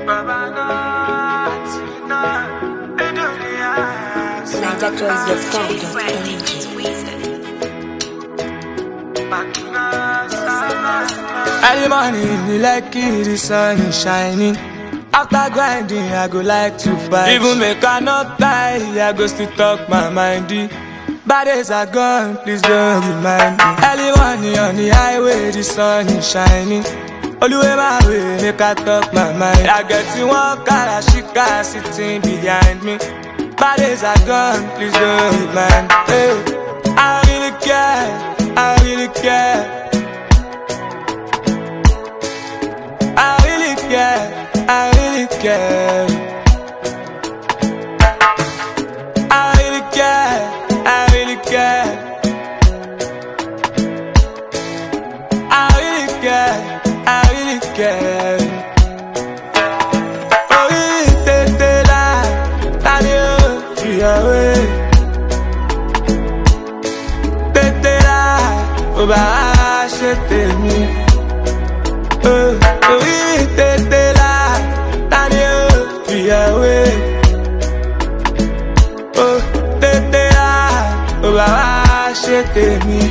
Early morning, you like it, the sun is shining. After grinding, I go like to fight. Even make I not die, I go still talk my mindy. Bad days are gone, please don't remind me. Early morning on the highway, the sun is shining. All the way my way, make I talk my mind. I get you one car, she car sitting behind me. Bad days are gone, please don't remind me. Hey, I really care, I really care. I really care, I really care. I really care, I really care. I really care, I really care. Oh, really, take that, free away. Take that, oh, bah, j'étais mis. Oui, t'étais là, t'as dit, puis away. Oh, t'étais là, oh, bah, j'étais mis.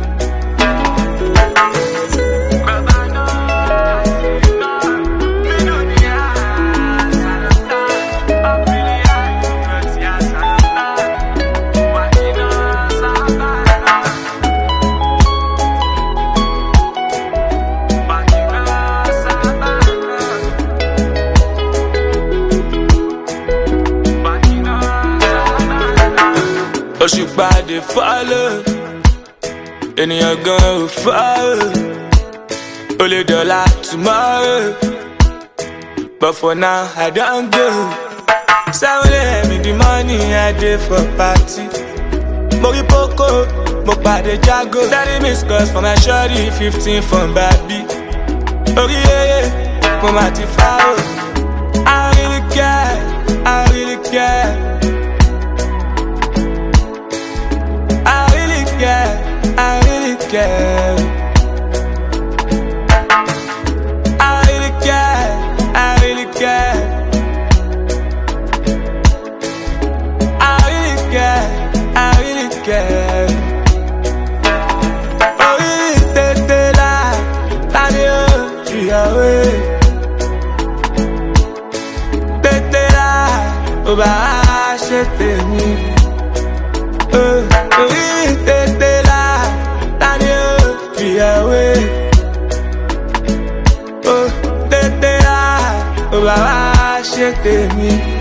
Òṣùpá dey follow, ènìyàn gan ò follow. O lè dọ̀la tomorrow, but for now I don go. 7 a.m. in the morning I dey for party. Mo rí Poco, mo pàdé Jago. 30 missed calls for my shorty, 15 from Babi. Orí yeye, mo máa ti fà ó. I really care, I really care. I really care. I really care. I really care. I really care. I really care. Oh, really, t'étais là, t'as dit, free away. T'étais là, oh, bah, j'étais mis. Oui, t'étais là. Away. Oh, t'étais là, oh, bah, j'étais mis.